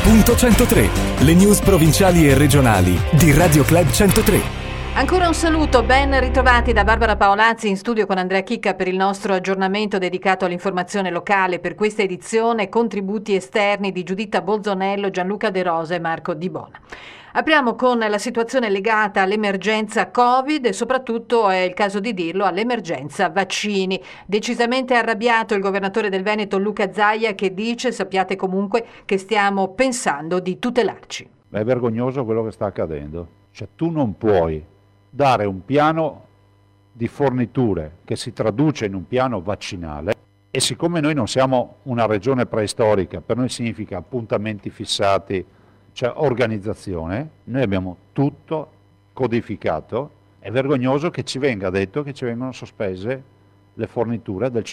Punto 103, le news provinciali e regionali di Radio Club 103. Ancora un saluto, ben ritrovati da Barbara Paolazzi in studio con Andrea Chicca per il nostro aggiornamento dedicato all'informazione locale. Per questa edizione contributi esterni di Giuditta Bolzonello, Gianluca De Rosa e Marco Di Bona. Apriamo con la situazione legata all'emergenza Covid e soprattutto, è il caso di dirlo, all'emergenza vaccini. Decisamente arrabbiato il governatore del Veneto Luca Zaia, che dice: sappiate comunque che stiamo pensando di tutelarci. È vergognoso quello che sta accadendo. Cioè, tu non puoi dare un piano di forniture che si traduce in un piano vaccinale, e siccome noi non siamo una regione preistorica, per noi significa appuntamenti fissati, cioè organizzazione, noi abbiamo tutto codificato. È vergognoso che ci venga detto che ci vengono sospese le forniture del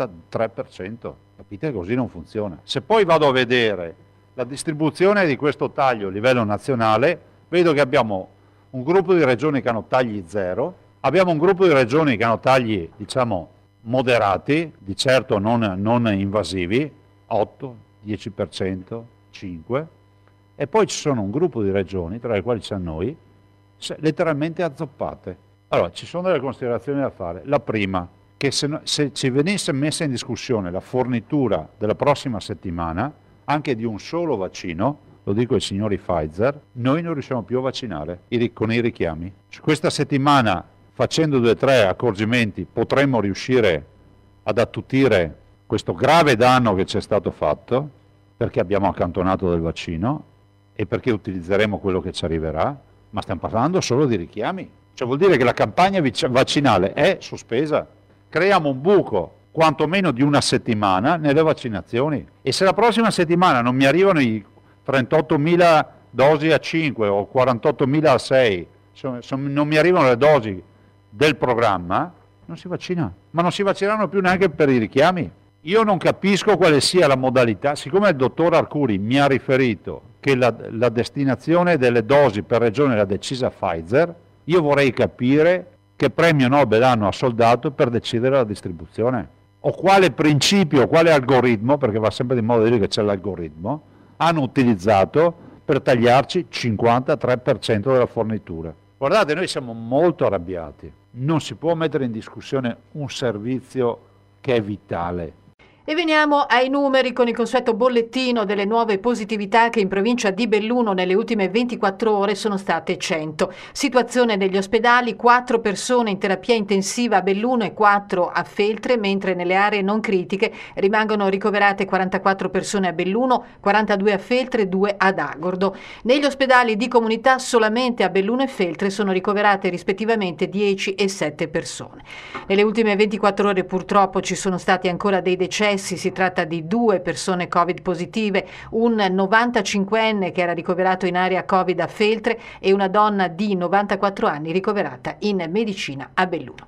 53%. Capite? Così non funziona. Se poi vado a vedere la distribuzione di questo taglio a livello nazionale, vedo che abbiamo un gruppo di regioni che hanno tagli zero, abbiamo un gruppo di regioni che hanno tagli, diciamo, moderati, di certo non invasivi, 8, 10%, 5%, e poi ci sono un gruppo di regioni, tra le quali c'è noi, letteralmente azzoppate. Allora, ci sono delle considerazioni da fare. La prima, che se ci venisse messa in discussione la fornitura della prossima settimana, anche di un solo vaccino, lo dico ai signori Pfizer, noi non riusciamo più a vaccinare con i richiami. Questa settimana, facendo 2 o 3 accorgimenti, potremmo riuscire ad attutire questo grave danno che ci è stato fatto, perché abbiamo accantonato del vaccino e perché utilizzeremo quello che ci arriverà, ma stiamo parlando solo di richiami. Cioè vuol dire che la campagna vaccinale è sospesa. Creiamo un buco quantomeno di una settimana nelle vaccinazioni, e se la prossima settimana non mi arrivano i 38.000 dosi a 5 o 48.000 a 6, non mi arrivano le dosi del programma, non si vaccina, ma non si vaccineranno più neanche per i richiami. Io non capisco quale sia la modalità, siccome il dottor Arcuri mi ha riferito che la destinazione delle dosi per regione l'ha decisa Pfizer, io vorrei capire che premio Nobel hanno assoldato per decidere la distribuzione, o quale principio, quale algoritmo, perché va sempre di moda dire che c'è l'algoritmo, hanno utilizzato per tagliarci 53% della fornitura. Guardate, noi siamo molto arrabbiati, non si può mettere in discussione un servizio che è vitale. E veniamo ai numeri con il consueto bollettino delle nuove positività, che in provincia di Belluno nelle ultime 24 ore sono state 100. Situazione degli ospedali: 4 persone in terapia intensiva a Belluno e 4 a Feltre, mentre nelle aree non critiche rimangono ricoverate 44 persone a Belluno, 42 a Feltre e 2 ad Agordo. Negli ospedali di comunità solamente a Belluno e Feltre sono ricoverate rispettivamente 10 e 7 persone. Nelle ultime 24 ore purtroppo ci sono stati ancora dei decessi. Si tratta di 2 persone Covid positive, un 95enne che era ricoverato in area Covid a Feltre e una donna di 94 anni ricoverata in medicina a Belluno.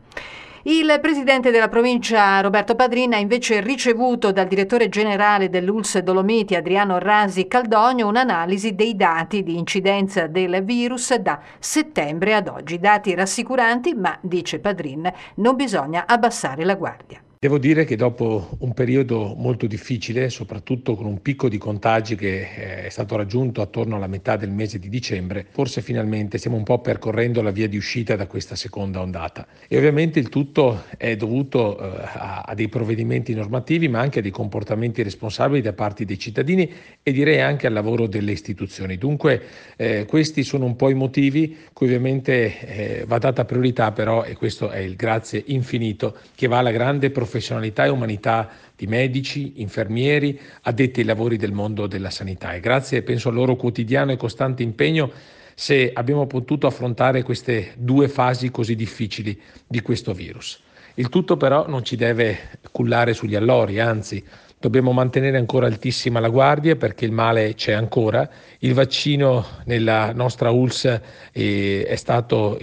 Il presidente della provincia Roberto Padrin ha invece ricevuto dal direttore generale dell'ULSS Dolomiti Adriano Rasi Caldogno un'analisi dei dati di incidenza del virus da settembre ad oggi. Dati rassicuranti, ma, dice Padrin, non bisogna abbassare la guardia. Devo dire che dopo un periodo molto difficile, soprattutto con un picco di contagi che è stato raggiunto attorno alla metà del mese di dicembre, forse finalmente stiamo un po' percorrendo la via di uscita da questa seconda ondata. E ovviamente il tutto è dovuto a dei provvedimenti normativi, ma anche a dei comportamenti responsabili da parte dei cittadini e direi anche al lavoro delle istituzioni. Dunque questi sono un po' i motivi cui ovviamente va data priorità, però, e questo è il grazie infinito che va alla grande professionalità e umanità di medici, infermieri, addetti ai lavori del mondo della sanità, e grazie, penso, al loro quotidiano e costante impegno se abbiamo potuto affrontare queste 2 fasi così difficili di questo virus. Il tutto però non ci deve cullare sugli allori, anzi dobbiamo mantenere ancora altissima la guardia, perché il male c'è ancora. Il vaccino nella nostra ULSS è stato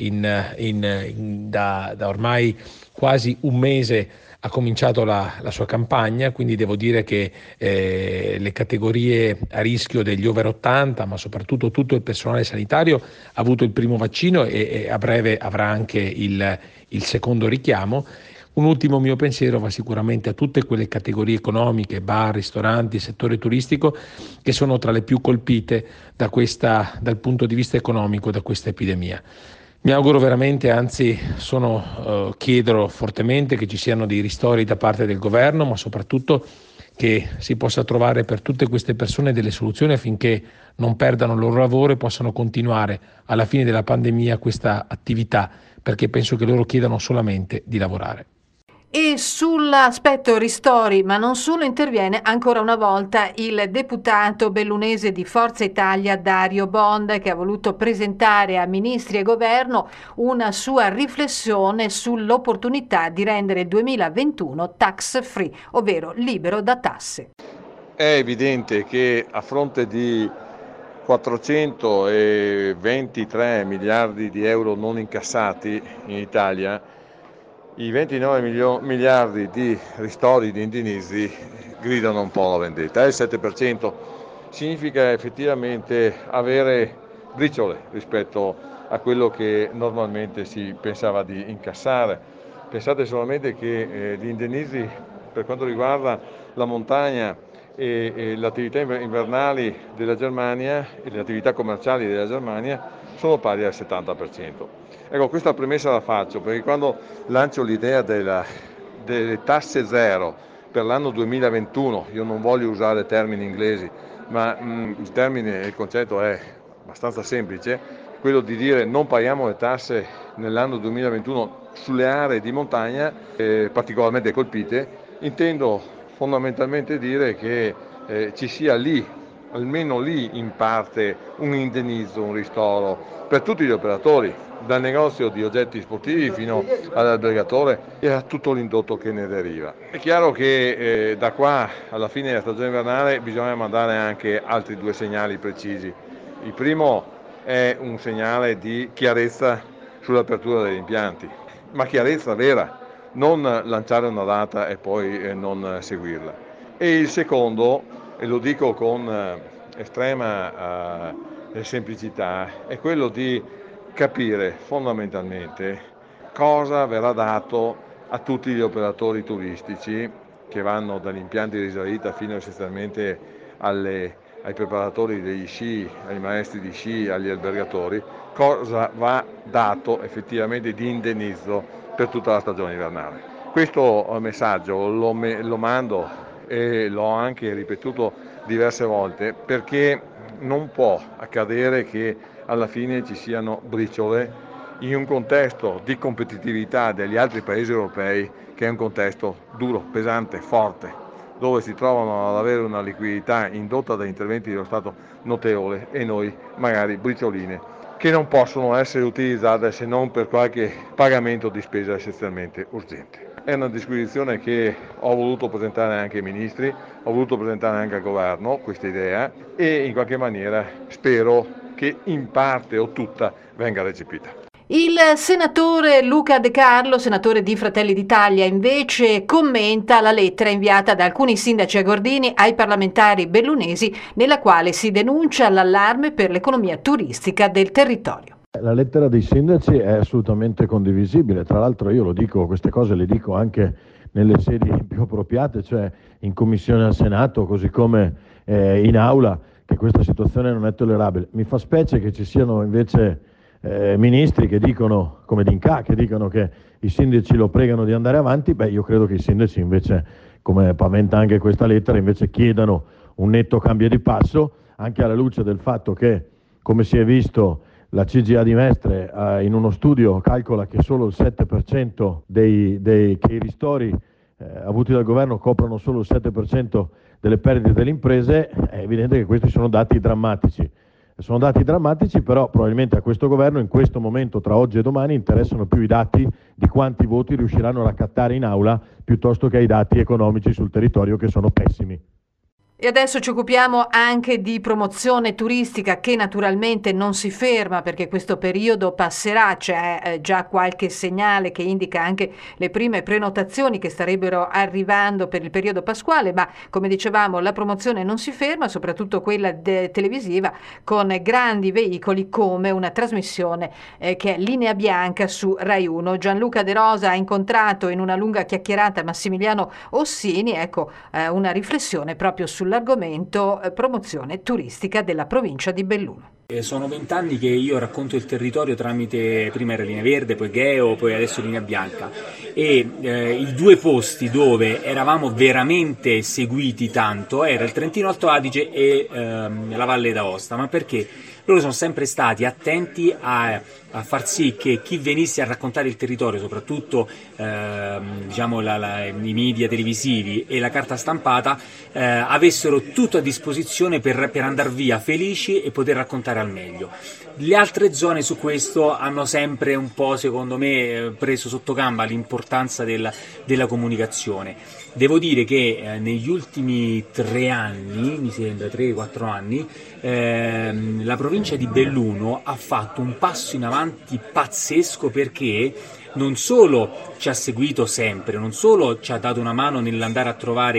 da ormai quasi un mese ha cominciato la sua campagna, quindi devo dire che le categorie a rischio degli over 80, ma soprattutto tutto il personale sanitario ha avuto il primo vaccino e a breve avrà anche il secondo richiamo. Un ultimo mio pensiero va sicuramente a tutte quelle categorie economiche, bar, ristoranti, settore turistico, che sono tra le più colpite dal punto di vista economico da questa epidemia. Mi auguro veramente, anzi chiedo fortemente che ci siano dei ristori da parte del governo, ma soprattutto che si possa trovare per tutte queste persone delle soluzioni affinché non perdano il loro lavoro e possano continuare alla fine della pandemia questa attività, perché penso che loro chiedano solamente di lavorare. E sull'aspetto ristori, ma non solo, interviene ancora una volta il deputato bellunese di Forza Italia Dario Bond, che ha voluto presentare a ministri e governo una sua riflessione sull'opportunità di rendere il 2021 tax free, ovvero libero da tasse. È evidente che a fronte di 423 miliardi di euro non incassati in Italia, i 29 miliardi di ristori di indennizzi gridano un po' la vendetta. Il 7% significa effettivamente avere briciole rispetto a quello che normalmente si pensava di incassare. Pensate solamente che gli indennizzi per quanto riguarda la montagna e le attività invernali della Germania e le attività commerciali della Germania sono pari al 70%. Ecco, questa premessa la faccio perché quando lancio l'idea delle tasse zero per l'anno 2021, io non voglio usare termini inglesi, ma il concetto è abbastanza semplice, quello di dire non paghiamo le tasse nell'anno 2021 sulle aree di montagna particolarmente colpite, intendo fondamentalmente dire che ci sia lì, almeno lì in parte, un indennizzo, un ristoro per tutti gli operatori, dal negozio di oggetti sportivi fino all'albergatore e a tutto l'indotto che ne deriva. È chiaro che da qua alla fine della stagione invernale bisogna mandare anche altri due segnali precisi. Il primo è un segnale di chiarezza sull'apertura degli impianti, ma chiarezza vera, non lanciare una data e poi non seguirla. E il secondo, e lo dico con estrema semplicità, è quello di capire fondamentalmente cosa verrà dato a tutti gli operatori turistici che vanno dagli impianti di risalita fino essenzialmente ai preparatori degli sci, ai maestri di sci, agli albergatori, cosa va dato effettivamente di indennizzo per tutta la stagione invernale. Questo messaggio lo mando e l'ho anche ripetuto diverse volte perché non può accadere che alla fine ci siano briciole in un contesto di competitività degli altri paesi europei che è un contesto duro, pesante, forte, dove si trovano ad avere una liquidità indotta da interventi dello Stato notevole e noi magari bricioline che non possono essere utilizzate se non per qualche pagamento di spesa essenzialmente urgente. È una disquisizione che ho voluto presentare anche ai ministri, ho voluto presentare anche al governo questa idea e in qualche maniera spero che in parte o tutta venga recepita. Il senatore Luca De Carlo, senatore di Fratelli d'Italia, invece commenta la lettera inviata da alcuni sindaci agordini ai parlamentari bellunesi, nella quale si denuncia l'allarme per l'economia turistica del territorio. La lettera dei sindaci è assolutamente condivisibile, tra l'altro io lo dico, queste cose le dico anche nelle sedi più appropriate, cioè in commissione al Senato, così come in aula, che questa situazione non è tollerabile. Mi fa specie che ci siano invece ministri che dicono, come D'Incà, che dicono che i sindaci lo pregano di andare avanti. Io credo che i sindaci invece, come paventa anche questa lettera, invece chiedano un netto cambio di passo, anche alla luce del fatto che, come si è visto, la CGA di Mestre in uno studio calcola che solo il 7% che i ristori avuti dal governo coprono solo il 7% delle perdite delle imprese. È evidente che questi sono dati drammatici. Sono dati drammatici, però probabilmente a questo governo in questo momento, tra oggi e domani, interessano più i dati di quanti voti riusciranno a raccattare in aula piuttosto che i dati economici sul territorio, che sono pessimi. E adesso ci occupiamo anche di promozione turistica che naturalmente non si ferma perché questo periodo passerà, c'è già qualche segnale che indica anche le prime prenotazioni che starebbero arrivando per il periodo pasquale, ma come dicevamo la promozione non si ferma, soprattutto quella televisiva con grandi veicoli come una trasmissione che è Linea Bianca su Rai 1. Gianluca De Rosa ha incontrato in una lunga chiacchierata Massimiliano Ossini, ecco una riflessione proprio sull'argomento promozione turistica della provincia di Belluno. Sono 20 anni che io racconto il territorio tramite, prima era Linea Verde, poi Gheo, poi adesso Linea Bianca, e i due posti dove eravamo veramente seguiti tanto era il Trentino Alto Adige e la Valle d'Aosta. Ma perché? Loro sono sempre stati attenti a far sì che chi venisse a raccontare il territorio, soprattutto diciamo i media televisivi e la carta stampata, avessero tutto a disposizione per andare via felici e poter raccontare al meglio. Le altre zone su questo hanno sempre un po', secondo me, preso sotto gamba l'importanza della comunicazione. Devo dire che negli ultimi 3 anni, mi sembra 3-4 anni, la provincia di Belluno ha fatto un passo in avanti pazzesco, perché non solo ci ha seguito sempre, non solo ci ha dato una mano nell'andare a trovare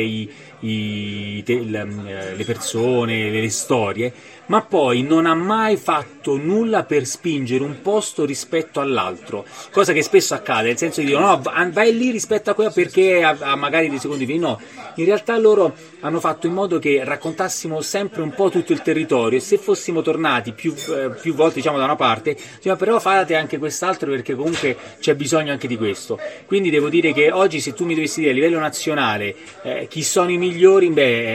le persone, le storie, ma poi non ha mai fatto nulla per spingere un posto rispetto all'altro, cosa che spesso accade, nel senso di dire no, vai lì rispetto a quella perché ha magari dei secondi fini. No, in realtà loro hanno fatto in modo che raccontassimo sempre un po' tutto il territorio, e se fossimo tornati più volte, diciamo, da una parte, diciamo, però fate anche quest'altro perché comunque c'è bisogno anche di questo. Quindi devo dire che oggi, se tu mi dovessi dire a livello nazionale chi sono i migliori,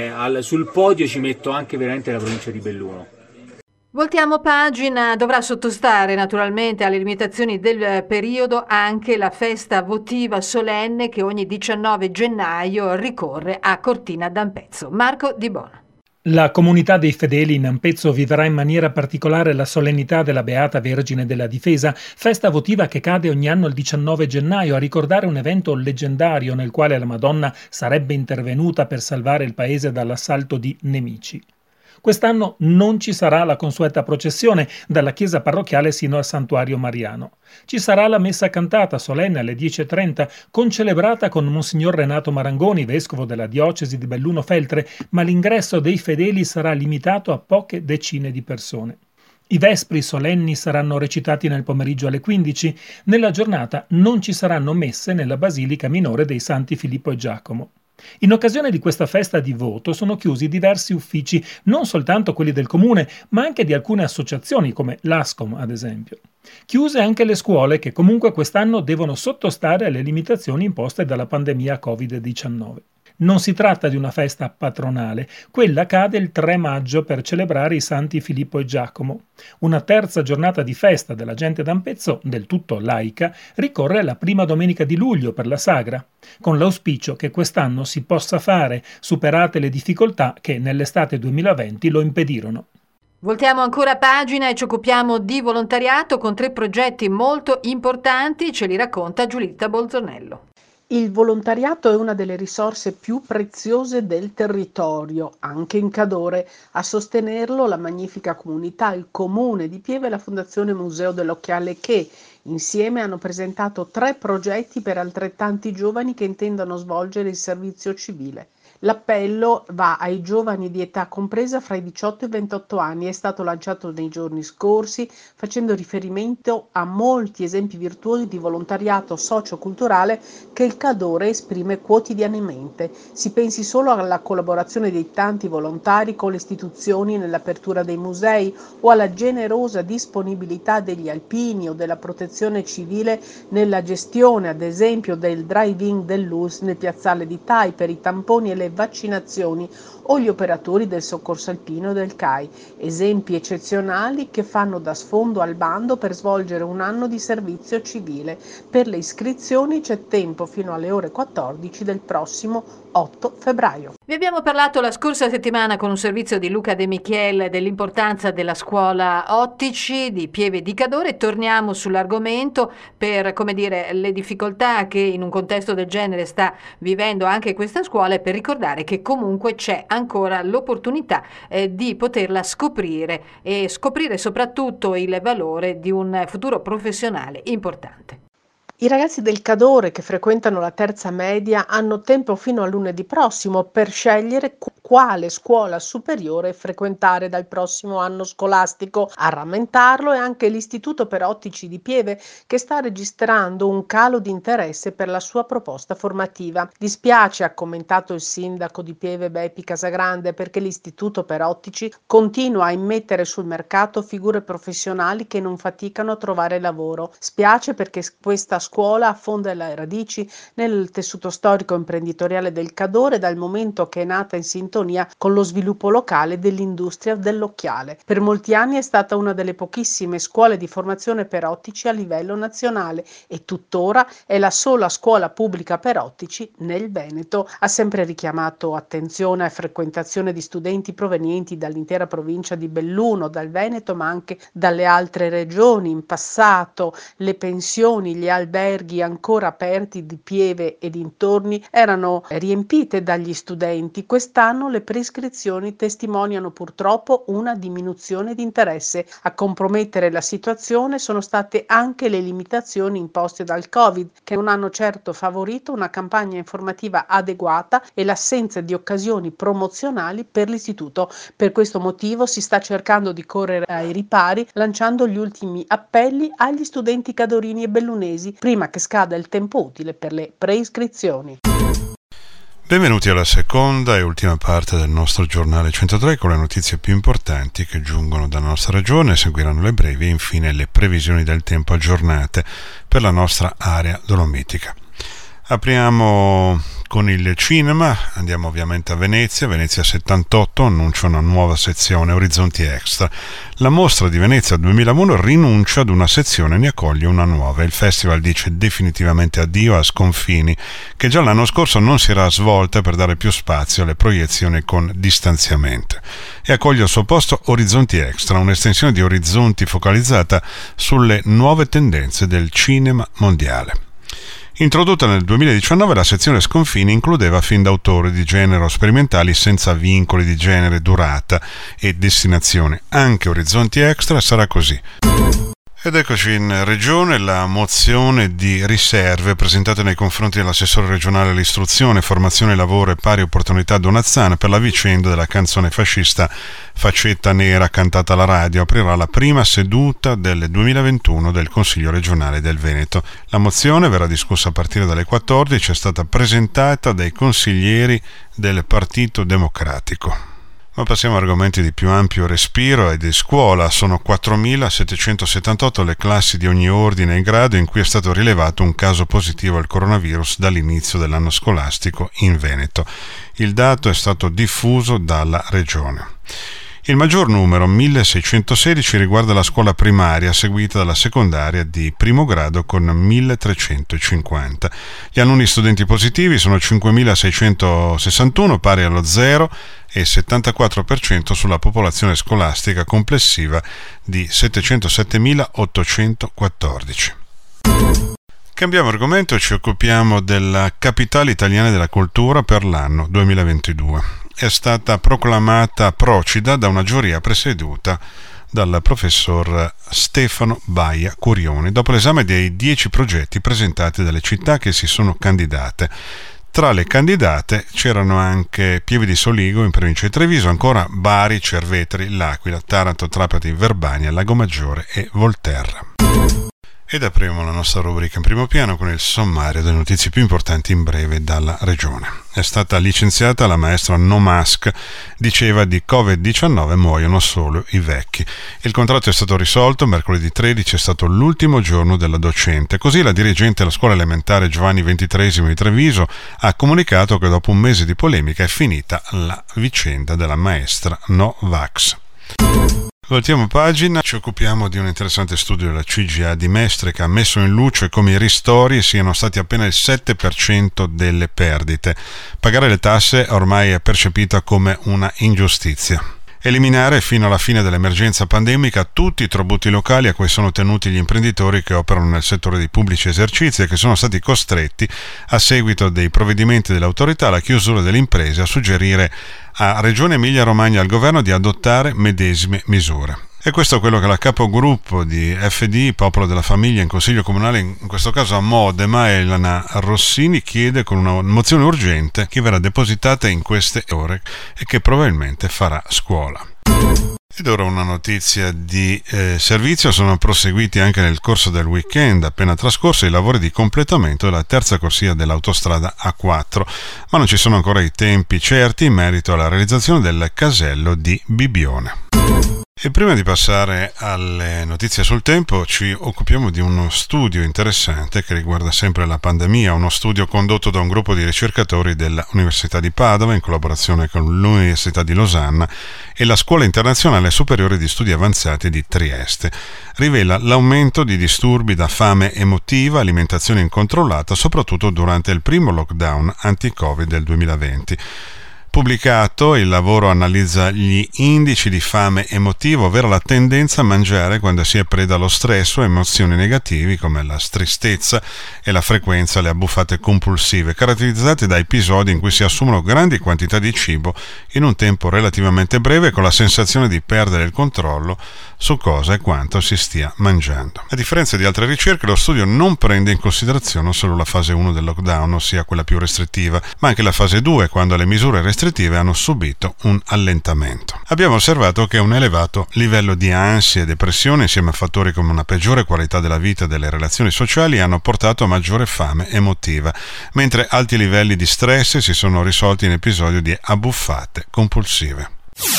sul podio ci metto anche veramente la provincia di Belluno. Voltiamo pagina, dovrà sottostare naturalmente alle limitazioni del periodo anche la festa votiva solenne che ogni 19 gennaio ricorre a Cortina d'Ampezzo. Marco Di Bona. La comunità dei fedeli in Ampezzo vivrà in maniera particolare la solennità della Beata Vergine della Difesa, festa votiva che cade ogni anno il 19 gennaio a ricordare un evento leggendario nel quale la Madonna sarebbe intervenuta per salvare il paese dall'assalto di nemici. Quest'anno non ci sarà la consueta processione dalla chiesa parrocchiale sino al santuario mariano. Ci sarà la messa cantata solenne alle 10:30, concelebrata con Monsignor Renato Marangoni, vescovo della diocesi di Belluno Feltre, ma l'ingresso dei fedeli sarà limitato a poche decine di persone. I vespri solenni saranno recitati nel pomeriggio alle 15. Nella giornata non ci saranno messe nella basilica minore dei Santi Filippo e Giacomo. In occasione di questa festa di voto sono chiusi diversi uffici, non soltanto quelli del comune, ma anche di alcune associazioni come l'Ascom, ad esempio. Chiuse anche le scuole che comunque quest'anno devono sottostare alle limitazioni imposte dalla pandemia Covid-19. Non si tratta di una festa patronale, quella cade il 3 maggio per celebrare i Santi Filippo e Giacomo. Una terza giornata di festa della gente d'Ampezzo, del tutto laica, ricorre la prima domenica di luglio per la Sagra, con l'auspicio che quest'anno si possa fare, superate le difficoltà che nell'estate 2020 lo impedirono. Voltiamo ancora pagina e ci occupiamo di volontariato con 3 progetti molto importanti, ce li racconta Giulietta Bolzonello. Il volontariato è una delle risorse più preziose del territorio, anche in Cadore. A sostenerlo la magnifica comunità, il Comune di Pieve e la Fondazione Museo dell'Occhiale che insieme hanno presentato 3 progetti per altrettanti giovani che intendono svolgere il servizio civile. L'appello va ai giovani di età compresa fra i 18 e i 28 anni, è stato lanciato nei giorni scorsi facendo riferimento a molti esempi virtuosi di volontariato socioculturale che il Cadore esprime quotidianamente. Si pensi solo alla collaborazione dei tanti volontari con le istituzioni nell'apertura dei musei o alla generosa disponibilità degli alpini o della protezione civile nella gestione, ad esempio, del drive-in dell'ULSS nel piazzale di Tai per i tamponi e le vaccinazioni o gli operatori del soccorso alpino e del CAI, esempi eccezionali che fanno da sfondo al bando per svolgere un anno di servizio civile. Per le iscrizioni c'è tempo fino alle ore 14 del prossimo 8 febbraio. Vi abbiamo parlato la scorsa settimana con un servizio di Luca De Michiel dell'importanza della scuola Ottici di Pieve di Cadore. Torniamo sull'argomento per, le difficoltà che in un contesto del genere sta vivendo anche questa scuola, e per ricordare che comunque c'è ancora l'opportunità di poterla scoprire e scoprire soprattutto il valore di un futuro professionale importante. I ragazzi del Cadore che frequentano la terza media hanno tempo fino a lunedì prossimo per scegliere quale scuola superiore frequentare dal prossimo anno scolastico. A rammentarlo è anche l'Istituto per Ottici di Pieve, che sta registrando un calo di interesse per la sua proposta formativa. Dispiace, ha commentato il sindaco di Pieve Beppi Casagrande, perché l'Istituto per Ottici continua a immettere sul mercato figure professionali che non faticano a trovare lavoro. Spiace perché questa scuola affonda le radici nel tessuto storico imprenditoriale del Cadore dal momento che è nata in sintonia con lo sviluppo locale dell'industria dell'occhiale. Per molti anni è stata una delle pochissime scuole di formazione per ottici a livello nazionale e tuttora è la sola scuola pubblica per ottici nel Veneto. Ha sempre richiamato attenzione e frequentazione di studenti provenienti dall'intera provincia di Belluno, dal Veneto, ma anche dalle altre regioni. In passato le pensioni, gli alberghi ancora aperti di Pieve e dintorni erano riempite dagli studenti. Quest'anno le prescrizioni testimoniano purtroppo una diminuzione di interesse. A compromettere la situazione sono state anche le limitazioni imposte dal Covid, che non hanno certo favorito una campagna informativa adeguata e l'assenza di occasioni promozionali per l'istituto. Per questo motivo si sta cercando di correre ai ripari, lanciando gli ultimi appelli agli studenti cadorini e bellunesi prima che scada il tempo utile per le preiscrizioni. Benvenuti alla seconda e ultima parte del nostro giornale 103 con le notizie più importanti che giungono dalla nostra regione. Seguiranno le brevi e infine le previsioni del tempo aggiornate per la nostra area dolomitica. Apriamo con il cinema, andiamo ovviamente a Venezia. Venezia 78 annuncia una nuova sezione Orizzonti Extra. La mostra di Venezia 2001 rinuncia ad una sezione e ne accoglie una nuova. Il festival dice definitivamente addio a Sconfini, che già l'anno scorso non si era svolta per dare più spazio alle proiezioni con distanziamento, e accoglie al suo posto Orizzonti Extra, un'estensione di Orizzonti focalizzata sulle nuove tendenze del cinema mondiale. Introdotta nel 2019, la sezione Sconfini includeva film d'autore di genere o sperimentali senza vincoli di genere, durata e destinazione. Anche Orizzonti Extra sarà così. Ed eccoci in regione. La mozione di riserve presentata nei confronti dell'assessore regionale all'istruzione, formazione, lavoro e pari opportunità Donazzana per la vicenda della canzone fascista Faccetta Nera cantata alla radio aprirà la prima seduta del 2021 del Consiglio regionale del Veneto. La mozione verrà discussa a partire dalle 14 e è stata presentata dai consiglieri del Partito Democratico. Ma passiamo a argomenti di più ampio respiro e di scuola. Sono 4.778 le classi di ogni ordine e grado in cui è stato rilevato un caso positivo al coronavirus dall'inizio dell'anno scolastico in Veneto. Il dato è stato diffuso dalla regione. Il maggior numero, 1.616, riguarda la scuola primaria, seguita dalla secondaria di primo grado con 1.350. Gli alunni studenti positivi sono 5.661, pari allo 0,74% sulla popolazione scolastica complessiva di 707.814. Cambiamo argomento e ci occupiamo della capitale italiana della cultura per l'anno 2022. È stata proclamata Procida da una giuria presieduta dal professor Stefano Baia Curioni, dopo l'esame dei 10 progetti presentati dalle città che si sono candidate. Tra le candidate c'erano anche Pieve di Soligo in provincia di Treviso, ancora Bari, Cerveteri, L'Aquila, Taranto, Trapani, Verbania, Lago Maggiore e Volterra. Ed apriamo la nostra rubrica in primo piano con il sommario delle notizie più importanti in breve dalla regione. È stata licenziata la maestra No Mask, diceva di Covid-19 muoiono solo i vecchi. Il contratto è stato risolto, mercoledì 13 è stato l'ultimo giorno della docente. Così la dirigente della scuola elementare Giovanni XXIII di Treviso ha comunicato che dopo un mese di polemica è finita la vicenda della maestra No Vax. Voltiamo pagina, ci occupiamo di un interessante studio della CGA di Mestre che ha messo in luce come i ristori siano stati appena il 7% delle perdite. Pagare le tasse ormai è percepita come una ingiustizia. Eliminare fino alla fine dell'emergenza pandemica tutti i tributi locali a cui sono tenuti gli imprenditori che operano nel settore dei pubblici esercizi e che sono stati costretti, a seguito dei provvedimenti dell'autorità, alla chiusura delle imprese, a suggerire a Regione Emilia-Romagna e al governo di adottare medesime misure. E questo è quello che la capogruppo di FDI, Popolo della Famiglia, in Consiglio Comunale, in questo caso a Modena, Elena Rossini, chiede con una mozione urgente che verrà depositata in queste ore e che probabilmente farà scuola. Ed ora una notizia di servizio: sono proseguiti anche nel corso del weekend appena trascorso i lavori di completamento della terza corsia dell'autostrada A4, ma non ci sono ancora i tempi certi in merito alla realizzazione del casello di Bibbione. E prima di passare alle notizie sul tempo ci occupiamo di uno studio interessante che riguarda sempre la pandemia, uno studio condotto da un gruppo di ricercatori dell'Università di Padova in collaborazione con l'Università di Losanna e la Scuola Internazionale Superiore di Studi Avanzati di Trieste. Rivela l'aumento di disturbi da fame emotiva, alimentazione incontrollata, soprattutto durante il primo lockdown anti-Covid del 2020. Pubblicato, il lavoro analizza gli indici di fame emotiva, ovvero la tendenza a mangiare quando si è preda allo stress o emozioni negativi come la tristezza e la frequenza, le abbuffate compulsive, caratterizzate da episodi in cui si assumono grandi quantità di cibo in un tempo relativamente breve con la sensazione di perdere il controllo su cosa e quanto si stia mangiando. A differenza di altre ricerche, lo studio non prende in considerazione solo la fase 1 del lockdown, ossia quella più restrittiva, ma anche la fase 2, quando le misure restrittive hanno subito un allentamento. Abbiamo osservato che un elevato livello di ansia e depressione, insieme a fattori come una peggiore qualità della vita e delle relazioni sociali, hanno portato a maggiore fame emotiva, mentre alti livelli di stress si sono risolti in episodi di abbuffate compulsive.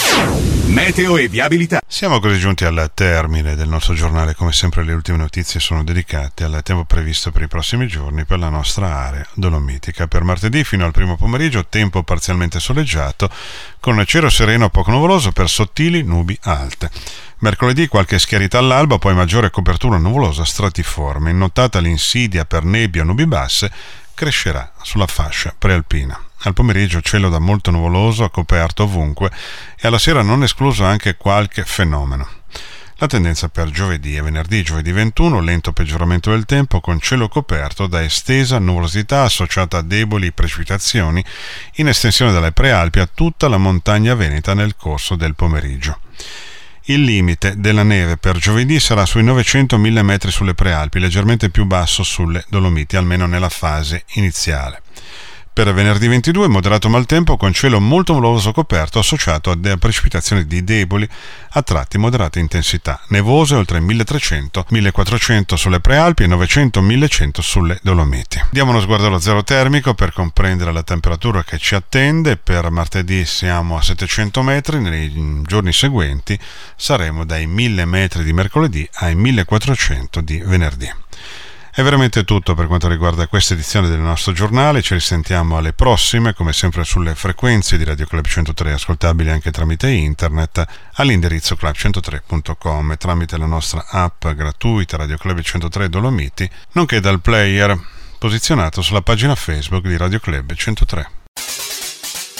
Meteo e viabilità. Siamo così giunti al termine del nostro giornale. Come sempre le ultime notizie sono dedicate al tempo previsto per i prossimi giorni per la nostra area dolomitica. Per martedì fino al primo pomeriggio tempo parzialmente soleggiato con cielo sereno poco nuvoloso per sottili nubi alte. Mercoledì qualche schiarità all'alba, poi maggiore copertura nuvolosa stratiforme. Innotata l'insidia per nebbia o nubi basse crescerà sulla fascia prealpina. Al pomeriggio cielo da molto nuvoloso, coperto ovunque, e alla sera non escluso anche qualche fenomeno. La tendenza per giovedì e venerdì: giovedì 21, lento peggioramento del tempo con cielo coperto da estesa nuvolosità associata a deboli precipitazioni in estensione dalle prealpi a tutta la montagna veneta nel corso del pomeriggio. Il limite della neve per giovedì sarà sui 900-1000 metri sulle prealpi, leggermente più basso sulle Dolomiti, almeno nella fase iniziale. Per venerdì 22 moderato maltempo con cielo molto nuvoloso coperto associato a precipitazioni di deboli a tratti moderate intensità, nevose oltre 1300-1400 sulle prealpi e 900-1100 sulle Dolomiti. Diamo uno sguardo allo zero termico per comprendere la temperatura che ci attende. Per martedì siamo a 700 metri, nei giorni seguenti saremo dai 1000 metri di mercoledì ai 1400 di venerdì. È veramente tutto per quanto riguarda questa edizione del nostro giornale. Ci risentiamo alle prossime, come sempre sulle frequenze di Radio Club 103, ascoltabili anche tramite internet all'indirizzo club103.com e tramite la nostra app gratuita Radio Club 103 Dolomiti, nonché dal player posizionato sulla pagina Facebook di Radio Club 103.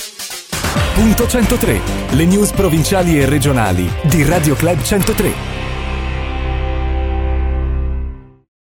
Punto 103, le news provinciali e regionali di Radio Club 103.